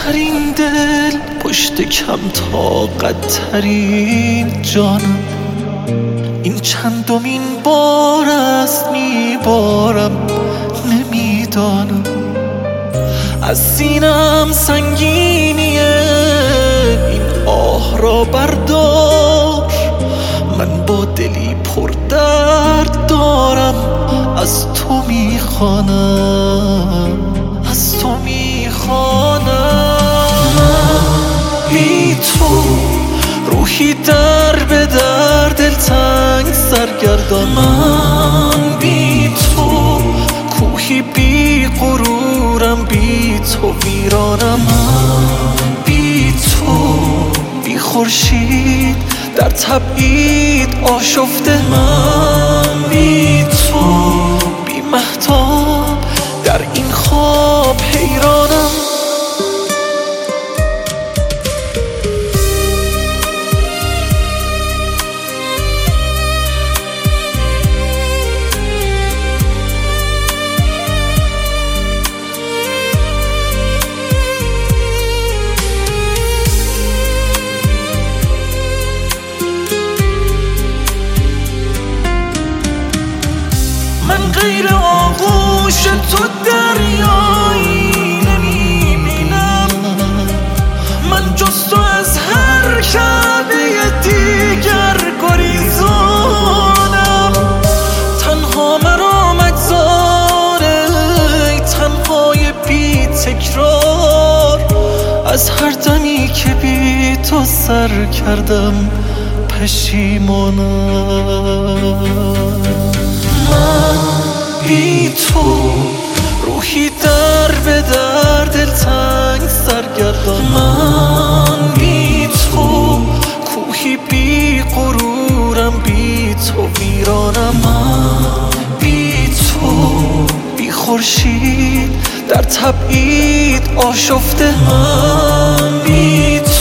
ترین دل پشت کم طاقت ترین جانم، این چندمین بار است میبارم نمیدانم. از سینم سنگینیه این آه را بردار، من با دلی پر درد دارم از تو میخوانم، از تو میخوانم. بی تو روحی در به در دلتنگ سرگردان، من بی تو کوهی بی غرورم، بی تو ویرانم. من بی تو بی خورشید در تبعید آشفته، من بی تو بی مهتاب در این خواب حیرانم. من غیر آغوش تو دریایی نمیبینم، من جز تو از هر کعبه دیگر گریزانم. تنها مرا مگذاره تنهای بی تکرار، از هر دمی که بی تو سر کردم پشیمانم. من بی تو روحی در به در دلتنگ سرگردان، من بی تو کوهی بی غرورم، بی تو ویرانم. من بی تو بی خورشید در تبعید آشفته، من بی تو